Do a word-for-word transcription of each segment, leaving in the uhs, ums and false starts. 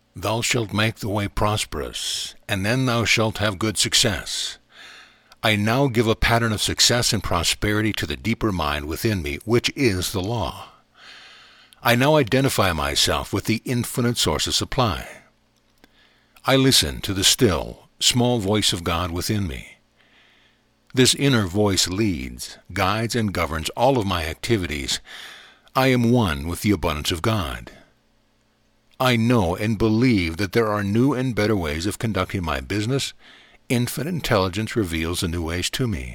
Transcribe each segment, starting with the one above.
Thou shalt make the way prosperous, and then thou shalt have good success. I now give a pattern of success and prosperity to the deeper mind within me, which is the law. I now identify myself with the infinite source of supply. I listen to the still, small voice of God within me. This inner voice leads, guides, and governs all of my activities. I am one with the abundance of God. I know and believe that there are new and better ways of conducting my business. Infinite intelligence reveals the new ways to me.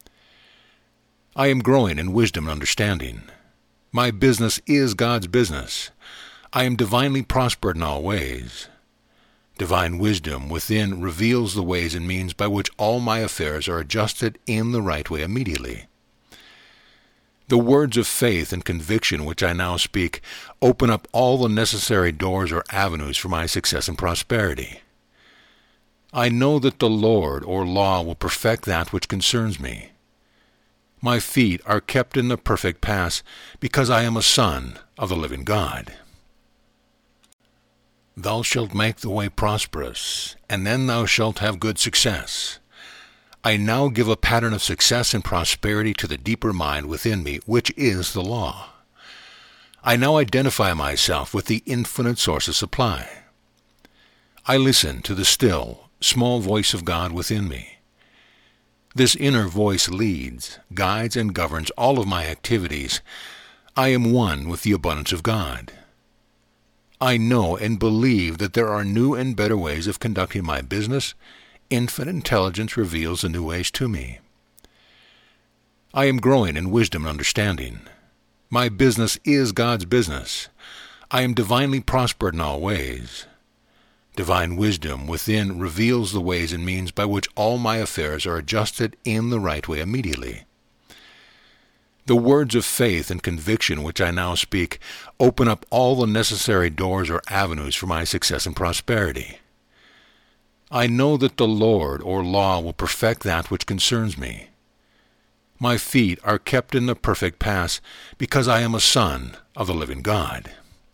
I am growing in wisdom and understanding. My business is God's business. I am divinely prospered in all ways. Divine wisdom within reveals the ways and means by which all my affairs are adjusted in the right way immediately. The words of faith and conviction which I now speak open up all the necessary doors or avenues for my success and prosperity. I know that the Lord or law will perfect that which concerns me. My feet are kept in the perfect paths because I am a son of the living God. Thou shalt make the way prosperous, and then thou shalt have good success. I now give a pattern of success and prosperity to the deeper mind within me, which is the law. I now identify myself with the infinite source of supply. I listen to the still, small voice of God within me. This inner voice leads, guides, and governs all of my activities. I am one with the abundance of God. I know and believe that there are new and better ways of conducting my business. Infinite intelligence reveals the new ways to me. I am growing in wisdom and understanding. My business is God's business. I am divinely prospered in all ways. Divine wisdom within reveals the ways and means by which all my affairs are adjusted in the right way immediately. The words of faith and conviction which I now speak open up all the necessary doors or avenues for my success and prosperity. I know that the Lord or law will perfect that which concerns me. My feet are kept in the perfect paths because I am a son of the living God.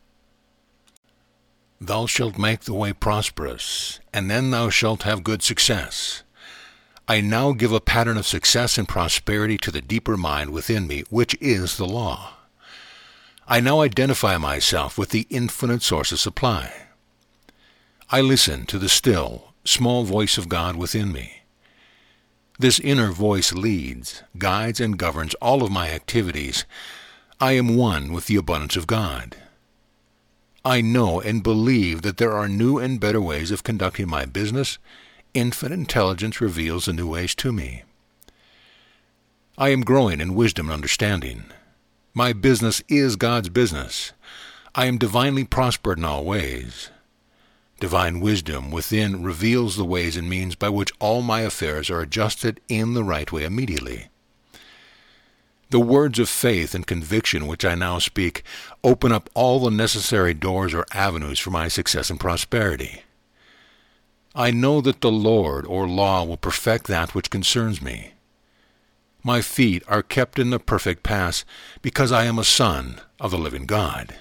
Thou shalt make the way prosperous, and then thou shalt have good success. I now give a pattern of success and prosperity to the deeper mind within me, which is the law. I now identify myself with the infinite source of supply. I listen to the still, small voice of God within me. This inner voice leads, guides, and governs all of my activities. I am one with the abundance of God. I know and believe that there are new and better ways of conducting my business. Infinite intelligence reveals the new ways to me. I am growing in wisdom and understanding. My business is God's business. I am divinely prospered in all ways. Divine wisdom within reveals the ways and means by which all my affairs are adjusted in the right way immediately. The words of faith and conviction which I now speak open up all the necessary doors or avenues for my success and prosperity. I know that the Lord or law will perfect that which concerns me. My feet are kept in the perfect paths because I am a son of the living God.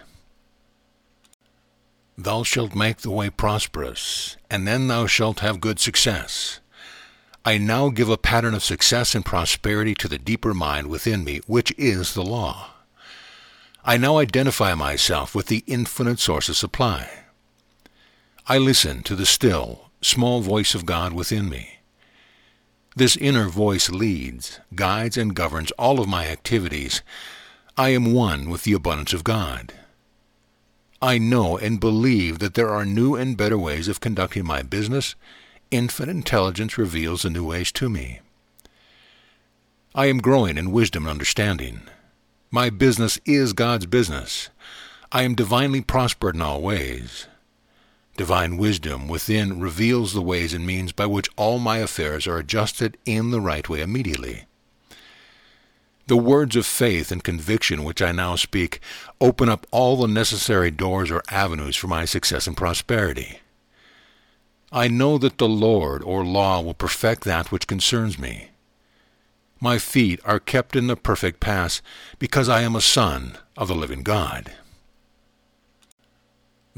Thou shalt make the way prosperous, and then thou shalt have good success. I now give a pattern of success and prosperity to the deeper mind within me, which is the law. I now identify myself with the infinite source of supply. I listen to the still, small voice of God within me. This inner voice leads, guides, and governs all of my activities. I am one with the abundance of God. I know and believe that there are new and better ways of conducting my business. Infinite intelligence reveals the new ways to me. I am growing in wisdom and understanding. My business is God's business. I am divinely prospered in all ways. Divine wisdom within reveals the ways and means by which all my affairs are adjusted in the right way immediately. The words of faith and conviction which I now speak open up all the necessary doors or avenues for my success and prosperity. I know that the Lord or law will perfect that which concerns me. My feet are kept in the perfect paths because I am a son of the living God.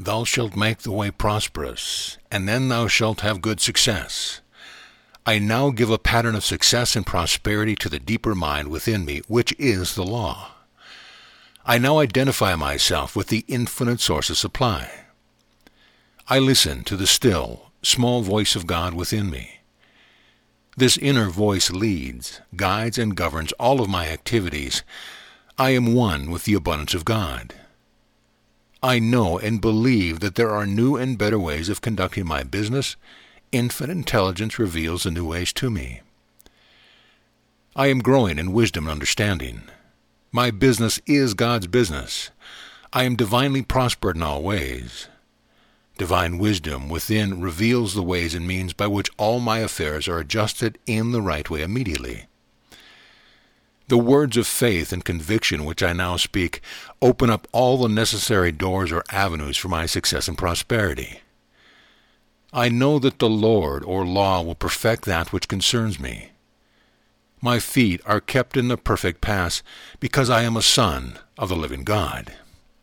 Thou shalt make the way prosperous, and then thou shalt have good success. I now give a pattern of success and prosperity to the deeper mind within me, which is the law. I now identify myself with the infinite source of supply. I listen to the still, small voice of God within me. This inner voice leads, guides, and governs all of my activities. I am one with the abundance of God. I know and believe that there are new and better ways of conducting my business. Infinite intelligence reveals the new ways to me. I am growing in wisdom and understanding. My business is God's business. I am divinely prospered in all ways. Divine wisdom within reveals the ways and means by which all my affairs are adjusted in the right way immediately. The words of faith and conviction which I now speak open up all the necessary doors or avenues for my success and prosperity. I know that the Lord or law will perfect that which concerns me. My feet are kept in the perfect paths because I am a son of the living God.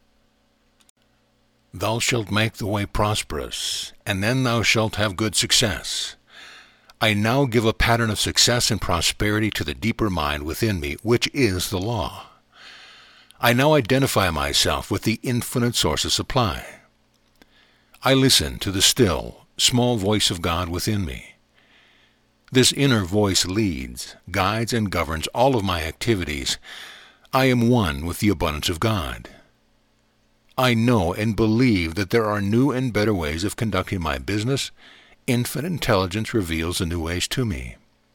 Thou shalt make the way prosperous, and then thou shalt have good success. I now give a pattern of success and prosperity to the deeper mind within me, which is the law. I now identify myself with the infinite source of supply. I listen to the still, small voice of God within me. This inner voice leads, guides, and governs all of my activities. I am one with the abundance of God. I know and believe that there are new and better ways of conducting my business. Infinite intelligence reveals the new ways to me.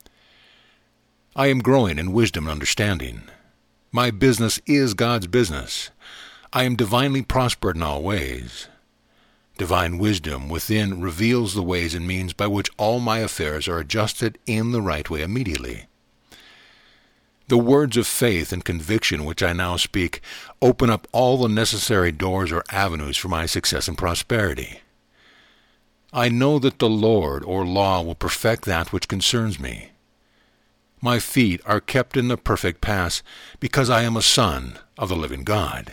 I am growing in wisdom and understanding. My business is God's business. I am divinely prospered in all ways. Divine wisdom within reveals the ways and means by which all my affairs are adjusted in the right way immediately. The words of faith and conviction which I now speak open up all the necessary doors or avenues for my success and prosperity. I know that the Lord or law will perfect that which concerns me. My feet are kept in the perfect paths because I am a son of the living God.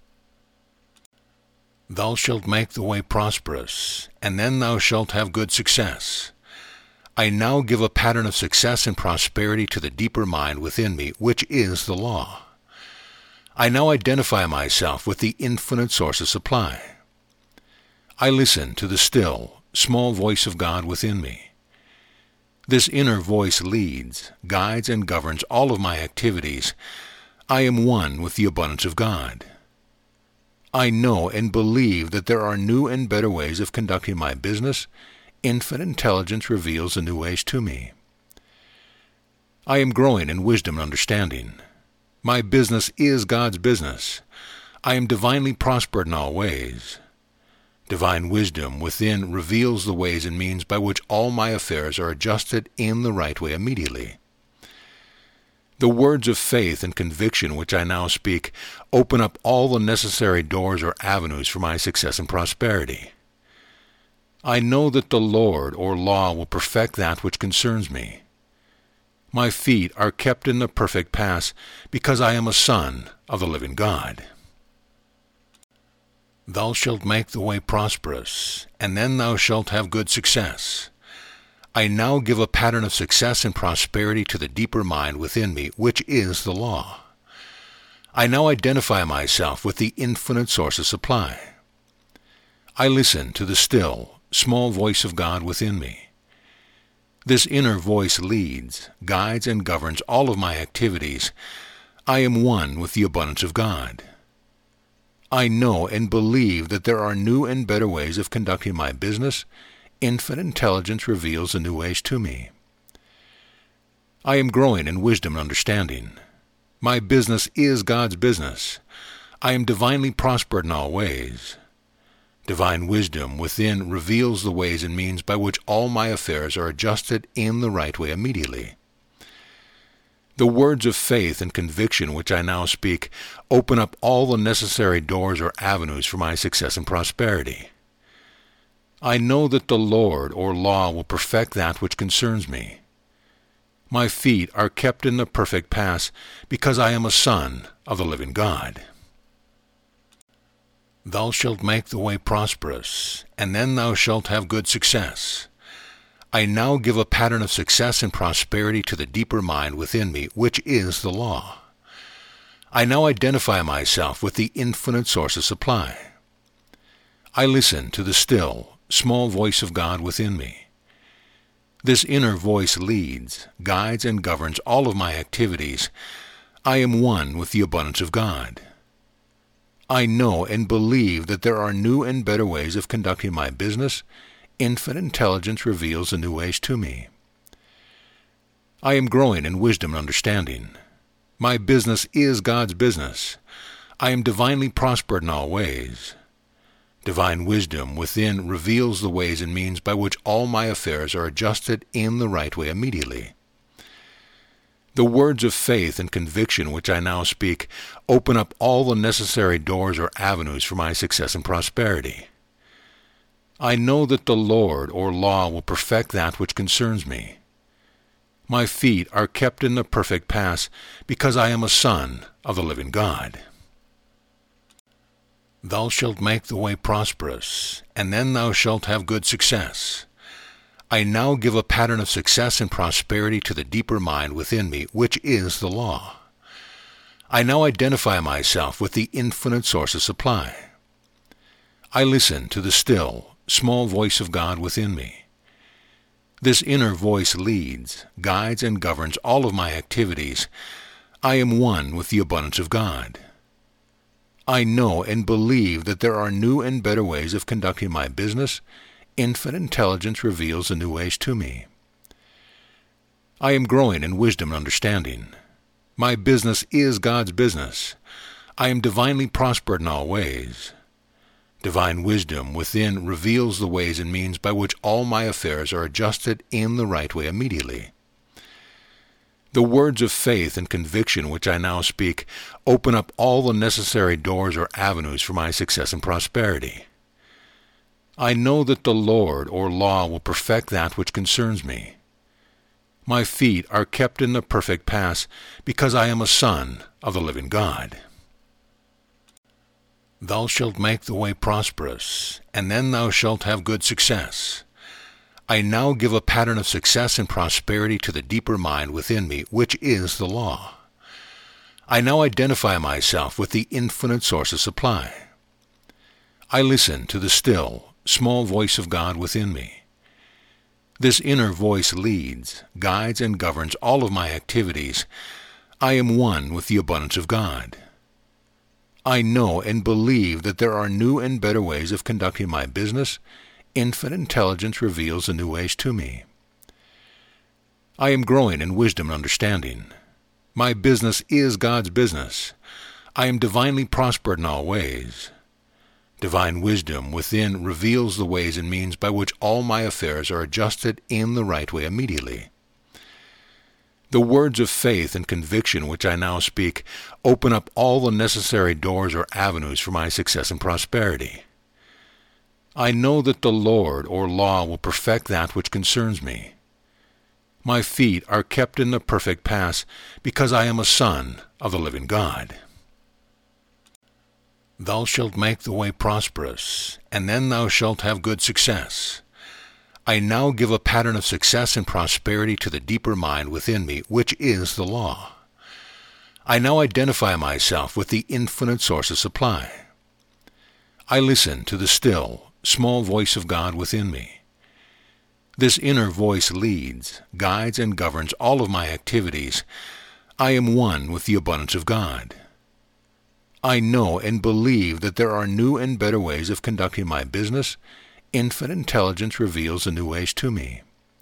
Thou shalt make the way prosperous, and then thou shalt have good success. I now give a pattern of success and prosperity to the deeper mind within me, which is the law. I now identify myself with the infinite source of supply. I listen to the still, small voice of God within me. This inner voice leads, guides, and governs all of my activities. I am one with the abundance of God. I know and believe that there are new and better ways of conducting my business. Infinite intelligence reveals the new ways to me. I am growing in wisdom and understanding. My business is God's business. I am divinely prospered in all ways. Divine wisdom within reveals the ways and means by which all my affairs are adjusted in the right way immediately. The words of faith and conviction which I now speak open up all the necessary doors or avenues for my success and prosperity. I know that the Lord or law will perfect that which concerns me. My feet are kept in the perfect paths because I am a son of the living God. Thou shalt make the way prosperous, and then thou shalt have good success. I now give a pattern of success and prosperity to the deeper mind within me, which is the law. I now identify myself with the infinite source of supply. I listen to the still, small voice of God within me. This inner voice leads, guides, and governs all of my activities. I am one with the abundance of God. I know and believe that there are new and better ways of conducting my business. Infinite intelligence reveals the new ways to me. I am growing in wisdom and understanding. My business is God's business. I am divinely prospered in all ways. Divine wisdom within reveals the ways and means by which all my affairs are adjusted in the right way immediately. The words of faith and conviction which I now speak open up all the necessary doors or avenues for my success and prosperity. I know that the Lord or law will perfect that which concerns me. My feet are kept in the perfect paths because I am a son of the living God. Thou shalt make the way prosperous, and then thou shalt have good success. I now give a pattern of success and prosperity to the deeper mind within me, which is the law. I now identify myself with the infinite source of supply. I listen to the still, small voice of God within me. This inner voice leads, guides, and governs all of my activities. I am one with the abundance of God. I know and believe that there are new and better ways of conducting my business. Infinite intelligence reveals the new ways to me. I am growing in wisdom and understanding. My business is God's business. I am divinely prospered in all ways. Divine wisdom within reveals the ways and means by which all my affairs are adjusted in the right way immediately. The words of faith and conviction which I now speak open up all the necessary doors or avenues for my success and prosperity. I know that the Lord or law will perfect that which concerns me. My feet are kept in the perfect paths because I am a son of the living God. Thou shalt make the way prosperous, and then thou shalt have good success. I now give a pattern of success and prosperity to the deeper mind within me, which is the law. I now identify myself with the infinite source of supply. I listen to the still, small voice of God within me. This inner voice leads, guides, and governs all of my activities. I am one with the abundance of God. I know and believe that there are new and better ways of conducting my business. Infinite intelligence reveals the new ways to me. I am growing in wisdom and understanding. My business is God's business. I am divinely prospered in all ways. Divine wisdom within reveals the ways and means by which all my affairs are adjusted in the right way immediately. The words of faith and conviction which I now speak open up all the necessary doors or avenues for my success and prosperity. I know that the Lord or law will perfect that which concerns me. My feet are kept in the perfect paths because I am a son of the living God. Thou shalt make the way prosperous, and then thou shalt have good success. I now give a pattern of success and prosperity to the deeper mind within me, which is the law. I now identify myself with the infinite source of supply. I listen to the still, small voice of God within me. This inner voice leads, guides, and governs all of my activities. I am one with the abundance of God. I know and believe that there are new and better ways of conducting my business. Infinite intelligence reveals the new ways to me. I am growing in wisdom and understanding. My business is God's business. I am divinely prospered in all ways. Divine wisdom within reveals the ways and means by which all my affairs are adjusted in the right way immediately. The words of faith and conviction which I now speak open up all the necessary doors or avenues for my success and prosperity. I know that the Lord or law will perfect that which concerns me. My feet are kept in the perfect paths because I am a son of the living God. Thou shalt make the way prosperous, and then thou shalt have good success. I now give a pattern of success and prosperity to the deeper mind within me, which is the law. I now identify myself with the infinite source of supply. I listen to the still, small voice of God within me. This inner voice leads, guides, and governs all of my activities. I am one with the abundance of God. I know and believe that there are new and better ways of conducting my business. Infinite intelligence reveals the new ways to me.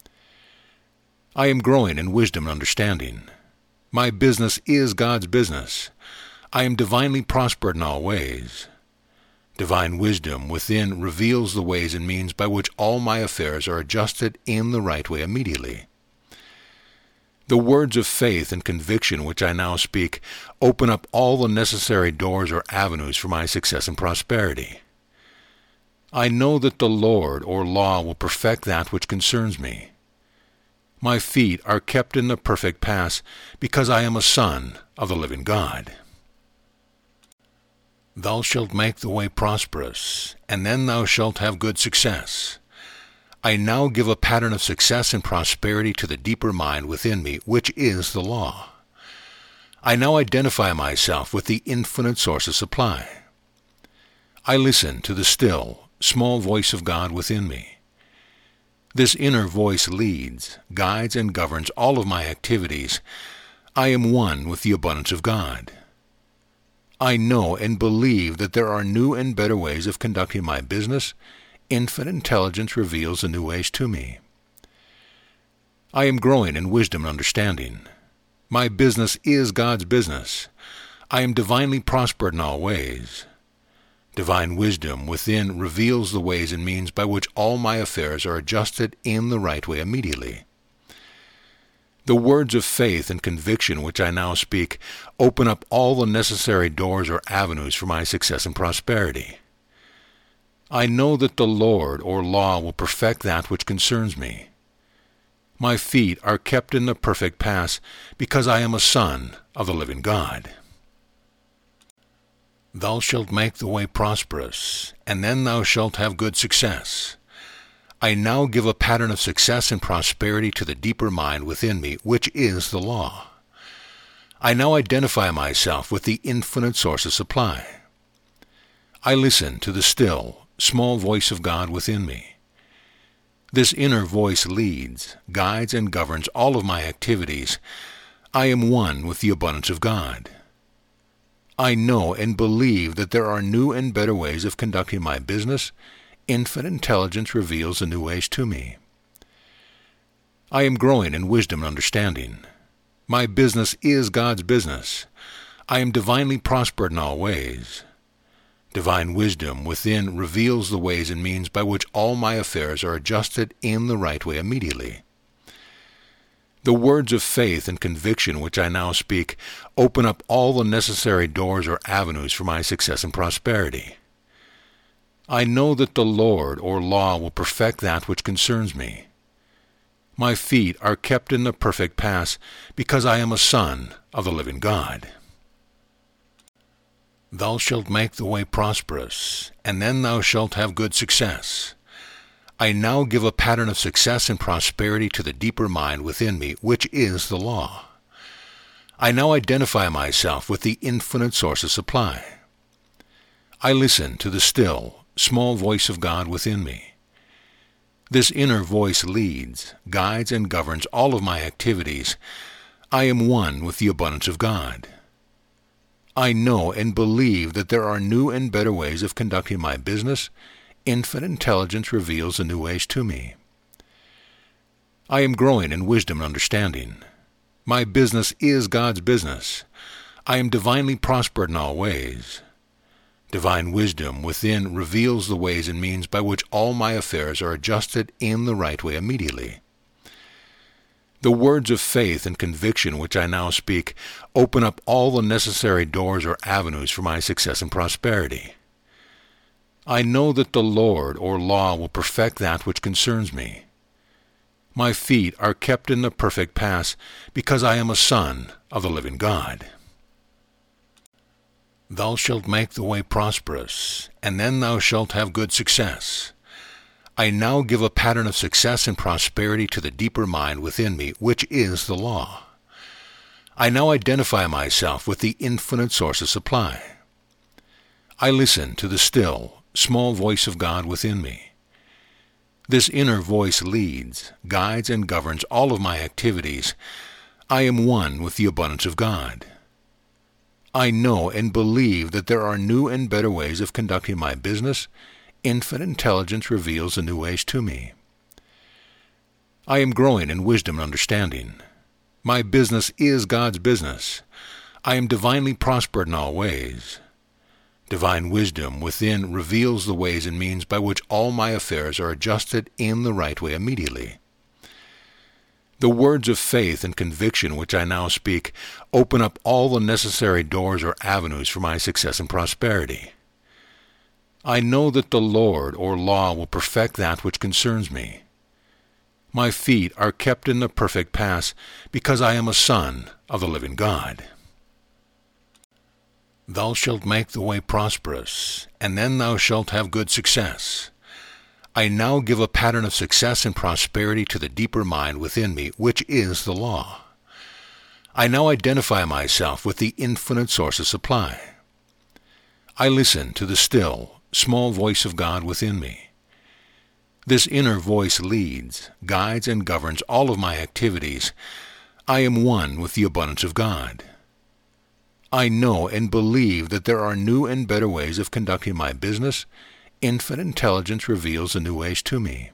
I am growing in wisdom and understanding. My business is God's business. I am divinely prospered in all ways. Divine wisdom within reveals the ways and means by which all my affairs are adjusted in the right way immediately. The words of faith and conviction which I now speak open up all the necessary doors or avenues for my success and prosperity. I know that the Lord or law will perfect that which concerns me. My feet are kept in the perfect paths because I am a son of the living God. Thou shalt make the way prosperous, and then thou shalt have good success. I now give a pattern of success and prosperity to the deeper mind within me, which is the law. I now identify myself with the infinite source of supply. I listen to the still, small voice of God within me. This inner voice leads, guides, and governs all of my activities. I am one with the abundance of God. I know and believe that there are new and better ways of conducting my business. Infinite intelligence reveals the new ways to me. I am growing in wisdom and understanding. My business is God's business. I am divinely prospered in all ways. Divine wisdom within reveals the ways and means by which all my affairs are adjusted in the right way immediately. The words of faith and conviction which I now speak open up all the necessary doors or avenues for my success and prosperity. I know that the Lord or law will perfect that which concerns me. My feet are kept in the perfect paths because I am a son of the living God. Thou shalt make the way prosperous, and then thou shalt have good success. I now give a pattern of success and prosperity to the deeper mind within me, which is the law. I now identify myself with the infinite source of supply. I listen to the still, small voice of God within me. This inner voice leads, guides, and governs all of my activities. I am one with the abundance of God. I know and believe that there are new and better ways of conducting my business. Infinite intelligence reveals the new ways to me. I am growing in wisdom and understanding. My business is God's business. I am divinely prospered in all ways. Divine wisdom within reveals the ways and means by which all my affairs are adjusted in the right way immediately. The words of faith and conviction which I now speak open up all the necessary doors or avenues for my success and prosperity. I know that the Lord or law will perfect that which concerns me. My feet are kept in the perfect paths because I am a son of the living God. Thou shalt make the way prosperous, and then thou shalt have good success. I now give a pattern of success and prosperity to the deeper mind within me, which is the law. I now identify myself with the infinite source of supply. I listen to the still, small voice of God within me. This inner voice leads, guides, and governs all of my activities. I am one with the abundance of God. I know and believe that there are new and better ways of conducting my business. Infinite intelligence reveals the new ways to me. I am growing in wisdom and understanding. My business is God's business. I am divinely prospered in all ways. Divine wisdom within reveals the ways and means by which all my affairs are adjusted in the right way immediately. The words of faith and conviction which I now speak open up all the necessary doors or avenues for my success and prosperity. I know that the Lord or law will perfect that which concerns me. My feet are kept in the perfect paths because I am a son of the living God. Thou shalt make the way prosperous, and then thou shalt have good success. I now give a pattern of success and prosperity to the deeper mind within me, which is the law. I now identify myself with the infinite source of supply. I listen to the still, small voice of God within me. This inner voice leads, guides, and governs all of my activities. I am one with the abundance of God. I know and believe that there are new and better ways of conducting my business. Infinite intelligence reveals the new ways to me. I am growing in wisdom and understanding. My business is God's business. I am divinely prospered in all ways. Divine wisdom within reveals the ways and means by which all my affairs are adjusted in the right way immediately. The words of faith and conviction which I now speak open up all the necessary doors or avenues for my success and prosperity. I know that the Lord or law will perfect that which concerns me. My feet are kept in the perfect paths because I am a son of the living God. Thou shalt make the way prosperous, and then thou shalt have good success. I now give a pattern of success and prosperity to the deeper mind within me, which is the law. I now identify myself with the infinite source of supply. I listen to the still, small voice of God within me. This inner voice leads, guides, and governs all of my activities. I am one with the abundance of God. I know and believe that there are new and better ways of conducting my business. Infinite intelligence reveals the new ways to me.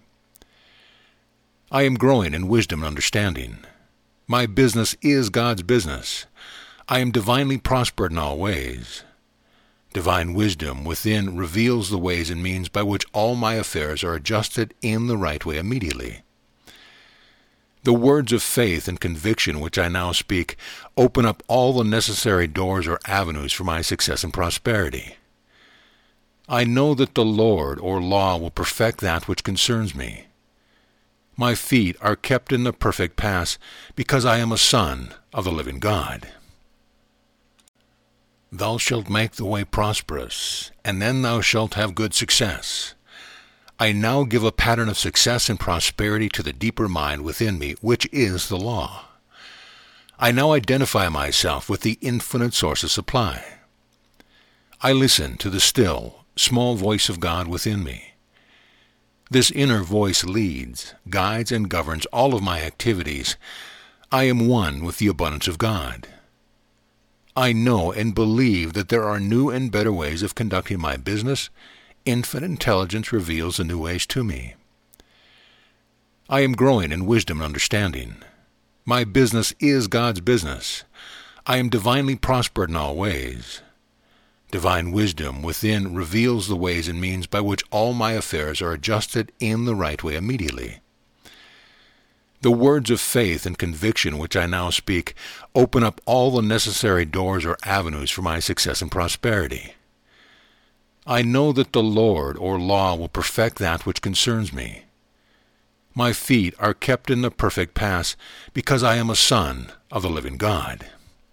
I am growing in wisdom and understanding. My business is God's business. I am divinely prospered in all ways. Divine wisdom within reveals the ways and means by which all my affairs are adjusted in the right way immediately. The words of faith and conviction which I now speak open up all the necessary doors or avenues for my success and prosperity. I know that the Lord or law will perfect that which concerns me. My feet are kept in the perfect paths because I am a son of the living God. Thou shalt make the way prosperous, and then thou shalt have good success. I now give a pattern of success and prosperity to the deeper mind within me, which is the law. I now identify myself with the infinite source of supply. I listen to the still, small voice of God within me. This inner voice leads, guides, and governs all of my activities. I am one with the abundance of God. I know and believe that there are new and better ways of conducting my business. Infinite intelligence reveals the new ways to me. I am growing in wisdom and understanding. My business is God's business. I am divinely prospered in all ways. Divine wisdom within reveals the ways and means by which all my affairs are adjusted in the right way immediately. The words of faith and conviction which I now speak open up all the necessary doors or avenues for my success and prosperity. I know that the Lord or law will perfect that which concerns me. My feet are kept in the perfect paths because I am a son of the living God.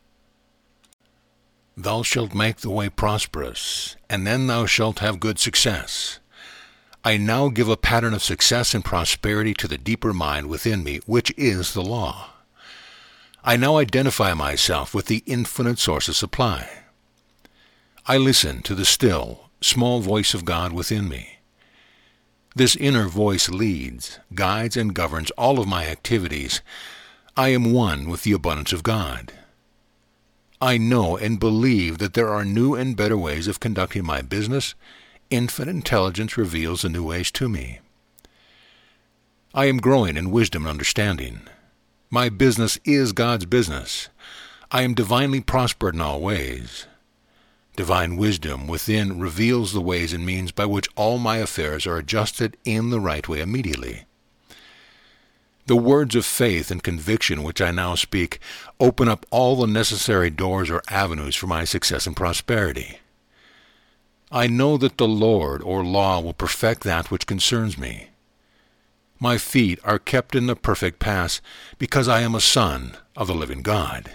Thou shalt make the way prosperous, and then thou shalt have good success. I now give a pattern of success and prosperity to the deeper mind within me, which is the law. I now identify myself with the infinite source of supply. I listen to the still, small voice of God within me. This inner voice leads, guides, and governs all of my activities. I am one with the abundance of God. I know and believe that there are new and better ways of conducting my business. Infinite intelligence reveals the new ways to me. I am growing in wisdom and understanding. My business is God's business. I am divinely prospered in all ways. Divine wisdom within reveals the ways and means by which all my affairs are adjusted in the right way immediately. The words of faith and conviction which I now speak open up all the necessary doors or avenues for my success and prosperity. I know that the Lord or law will perfect that which concerns me. My feet are kept in the perfect paths because I am a son of the living God.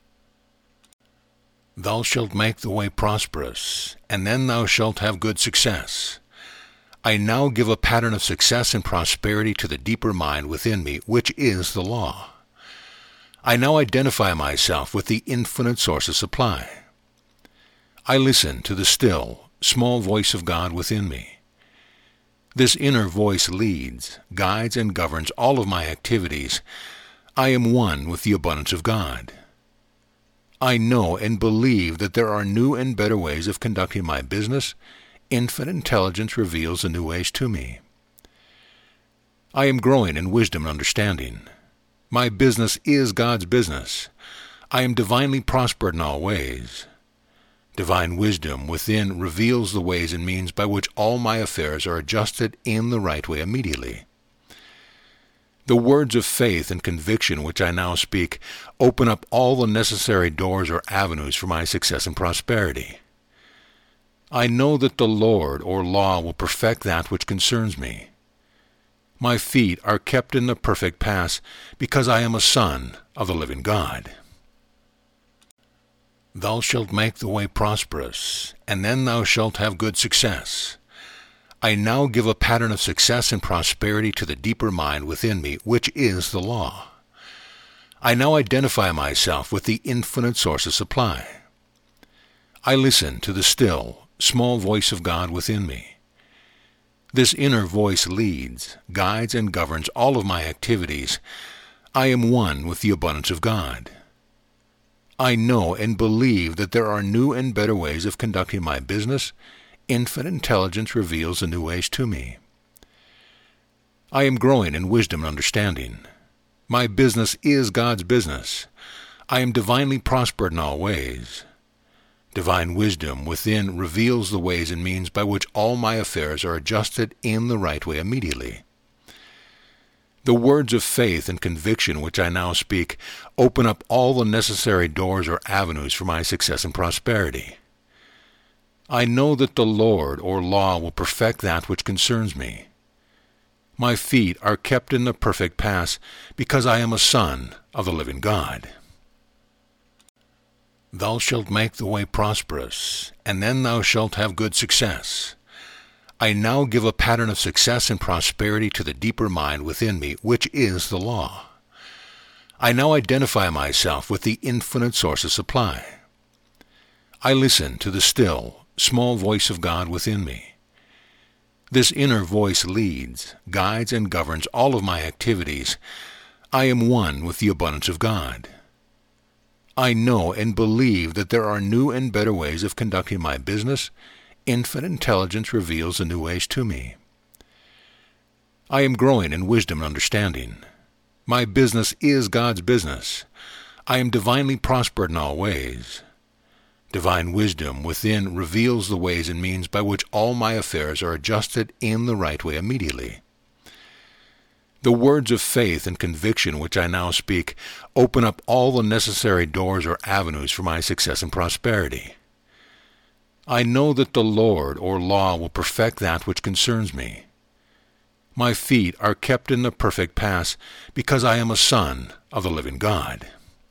Thou shalt make the way prosperous, and then thou shalt have good success. I now give a pattern of success and prosperity to the deeper mind within me, which is the law. I now identify myself with the infinite source of supply. I listen to the still, small voice of God within me. This inner voice leads, guides, and governs all of my activities. I am one with the abundance of God. I know and believe that there are new and better ways of conducting my business. Infinite intelligence reveals the new ways to me. I am growing in wisdom and understanding. My business is God's business. I am divinely prospered in all ways. Divine wisdom within reveals the ways and means by which all my affairs are adjusted in the right way immediately. The words of faith and conviction which I now speak open up all the necessary doors or avenues for my success and prosperity. I know that the Lord or law will perfect that which concerns me. My feet are kept in the perfect paths because I am a son of the living God. Thou shalt make the way prosperous, and then thou shalt have good success. I now give a pattern of success and prosperity to the deeper mind within me, which is the law. I now identify myself with the infinite source of supply. I listen to the still, small voice of God within me. This inner voice leads, guides, and governs all of my activities. I am one with the abundance of God. I know and believe that there are new and better ways of conducting my business. Infinite intelligence reveals the new ways to me. I am growing in wisdom and understanding. My business is God's business. I am divinely prospered in all ways. Divine wisdom within reveals the ways and means by which all my affairs are adjusted in the right way immediately. The words of faith and conviction which I now speak open up all the necessary doors or avenues for my success and prosperity. I know that the Lord or law will perfect that which concerns me. My feet are kept in the perfect paths because I am a son of the living God. Thou shalt make the way prosperous, and then thou shalt have good success. I now give a pattern of success and prosperity to the deeper mind within me, which is the law. I now identify myself with the infinite source of supply. I listen to the still, small voice of God within me. This inner voice leads, guides, and governs all of my activities. I am one with the abundance of God. I know and believe that there are new and better ways of conducting my business. Infinite intelligence reveals the new ways to me. I am growing in wisdom and understanding. My business is God's business. I am divinely prospered in all ways. Divine wisdom within reveals the ways and means by which all my affairs are adjusted in the right way immediately. The words of faith and conviction which I now speak open up all the necessary doors or avenues for my success and prosperity. I know that the Lord or law will perfect that which concerns me. My feet are kept in the perfect paths because I am a son of the living God.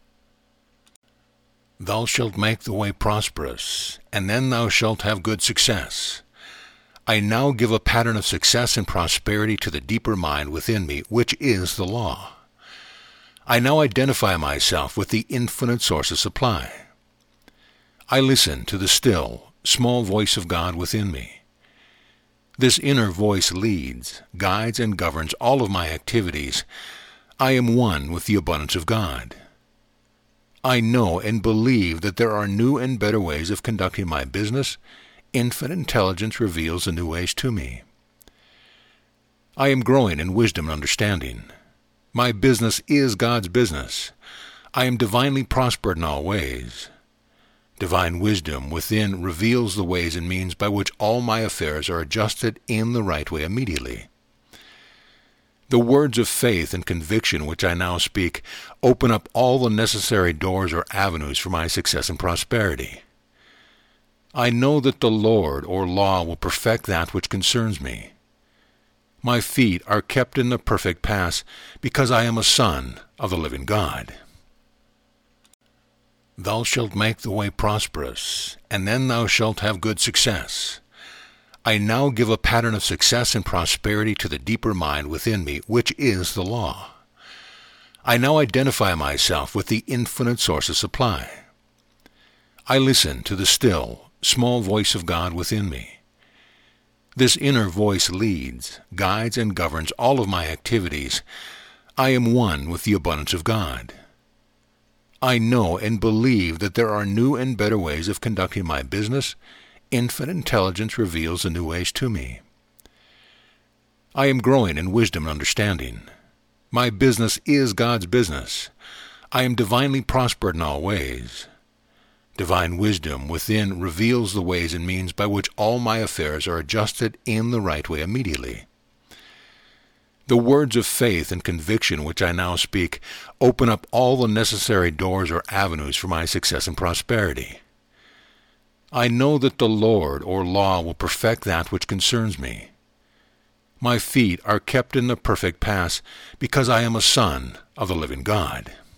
Thou shalt make the way prosperous, and then thou shalt have good success. I now give a pattern of success and prosperity to the deeper mind within me, which is the law. I now identify myself with the infinite source of supply. I listen to the still, small voice of God within me. This inner voice leads, guides, and governs all of my activities. I am one with the abundance of God. I know and believe that there are new and better ways of conducting my business. Infinite intelligence reveals the new ways to me. I am growing in wisdom and understanding. My business is God's business. I am divinely prospered in all ways. Divine wisdom within reveals the ways and means by which all my affairs are adjusted in the right way immediately. The words of faith and conviction which I now speak open up all the necessary doors or avenues for my success and prosperity. I know that the Lord or law will perfect that which concerns me. My feet are kept in the perfect paths because I am a son of the living God. Thou shalt make the way prosperous, and then thou shalt have good success. I now give a pattern of success and prosperity to the deeper mind within me, which is the law. I now identify myself with the infinite source of supply. I listen to the still, small voice of God within me. This inner voice leads, guides, and governs all of my activities. I am one with the abundance of God. I know and believe that there are new and better ways of conducting my business. Infinite intelligence reveals the new ways to me. I am growing in wisdom and understanding. My business is God's business. I am divinely prospered in all ways. Divine wisdom within reveals the ways and means by which all my affairs are adjusted in the right way immediately. The words of faith and conviction which I now speak open up all the necessary doors or avenues for my success and prosperity. I know that the Lord or law will perfect that which concerns me. My feet are kept in the perfect paths because I am a son of the living God.